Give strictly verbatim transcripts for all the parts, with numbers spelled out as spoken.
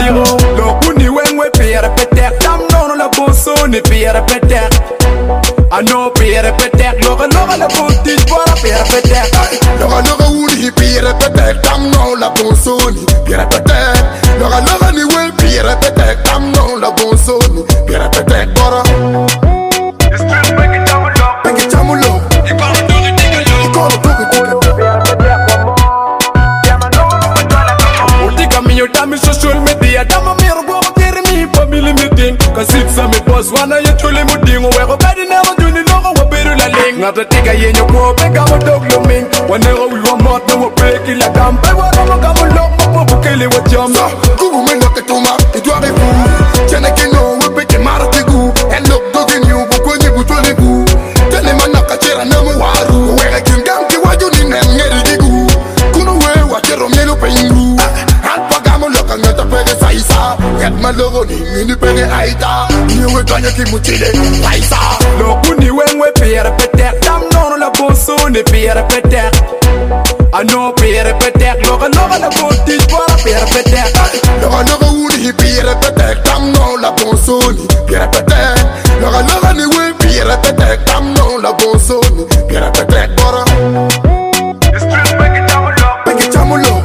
tiro. Lo kuni wengwe pere petek. Tam nono la boso ni pere petek. Ano pere petek. Loga loga la boti para pere petek. Loga loga uri pere petek. Tam nono la boso ni pere petek. Loga loga ni we pere petek. Tam nono la boso ni pere petek. Bora. Bengi chamulo. You damn social media, damn a mirror, go get me family meeting. Cause it's a me boss, one of you truly mudding. Where a body never do the logo, a better la link. Not a ticker in your poor, beg I'm a dog looming. Whenever we want more, no more breaking like I'm big. What I'm a gamma lock, my book, kill it with jump. Go woman, look at Toma, it was a fool. Janakino, we pick him out of the goo. And look, dogging you, but when you go to the goo. Tell him I'm not a chair and no more waru. Where I can come to what you need and get it goo. Couldn't wear what you're on yellow pain. Get my logo ni mini pene aita. Niwe kanya kimutile aita. Loku ni wengwe pere petek. Tam nono la boso ni pere petek. Ano pere petek. Loga loga la boti para pere petek. Loga loga uri pere petek. Tam nono la boso ni pere petek. Loga loga ni we pere petek. Tam nono la boso ni pere petek. Bora. Bengi chamulo.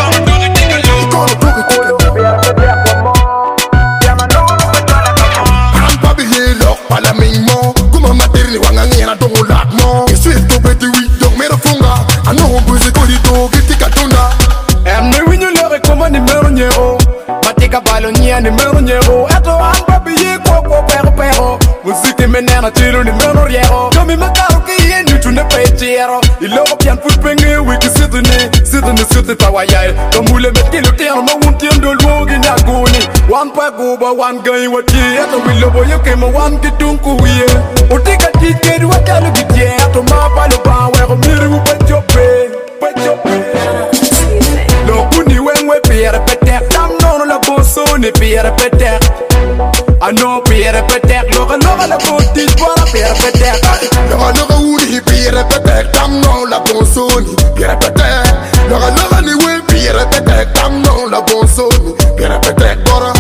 Pala mingo, kuma materi wanga ngena dongo latmo. Swift to beti we don't mera funga. Ano buzi korito kitika tunda. Em ne winyo lore koma ni mero nyero. Matika balo nya ni mero nyero. Eto an babi ye ko ko pero pero. Muziki menena tiro ni mero riero. Kami makaru ki ye ni tune pechero. Ilo pian put penge wiki sidene. Sidene sidene tawayai. Kamule metilo tero ma wuntiendo logi na goni. One pa go ba one guy what ye. Eto wilo boyo kema one kitunku ye. Utika tike wa kalu gitye. Eto ma palo ba wero miru pechope. Pechope. Lokuni wengwe pere petek. Tam nono la boso ni pere petek. Ano pere petek. Loga loga la boti para pere petek. Loga loga uri pere petek. Tam nono la boso ni pere petek. Loga loga ni we pere petek. Tam nono la boso ni pere petek. Bora.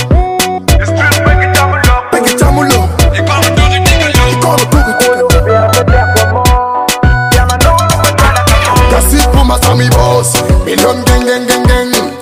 Bengi chamulo. That's it for my Sammy boss. Million gang gang gang gang.